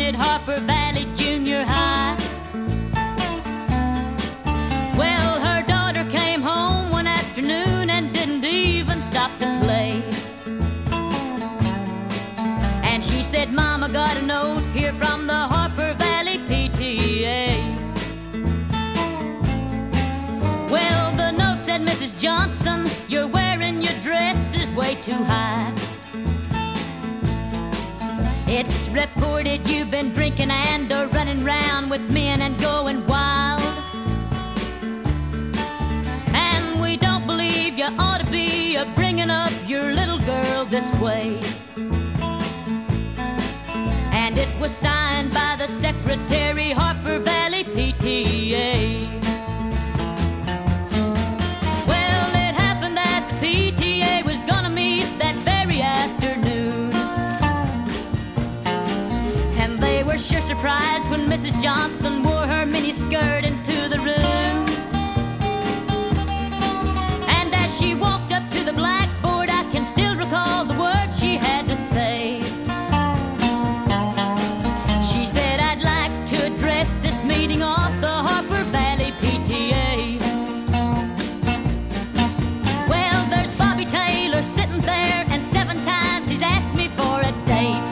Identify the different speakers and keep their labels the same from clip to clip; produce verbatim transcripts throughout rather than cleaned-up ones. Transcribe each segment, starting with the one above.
Speaker 1: attended Harper Valley Junior High. Well, her daughter came home one afternoon and didn't even stop to play. And she said, Mama, got a note here from the Harper Valley P T A. Well, the note said, Missus Johnson, you're wearing your dress is way too high. It's reported you've been drinking and are running round with men and going wild. And we don't believe you ought to be a bringing up your little girl this way. And it was signed by the secretary, Harper Valley P T A. Well, it happened that the P T A was gonna meet that very afternoon. And they were sure surprised when Missus Johnson wore her miniskirt into the room. And as she walked up to the blackboard, I can still recall the words she had to say. She said, I'd like to address this meeting of the Harper Valley P T A. Well, there's Bobby Taylor sitting there, and seven times he's asked me for a date.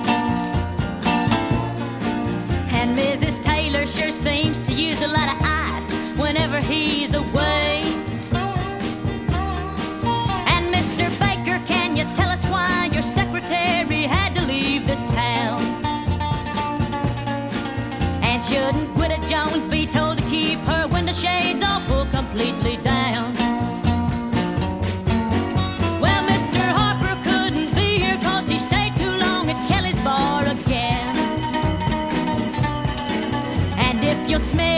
Speaker 1: And Missus Taylor sure seems to use a lot of ice whenever he's away. And Mister Baker, can you tell us why your secretary had to leave this town? And shouldn't Widow Jones be told to keep her window shades all pulled completely down? Well, Mister Harper couldn't be here 'cause he stayed too long at Kelly's bar again. And if you'll smell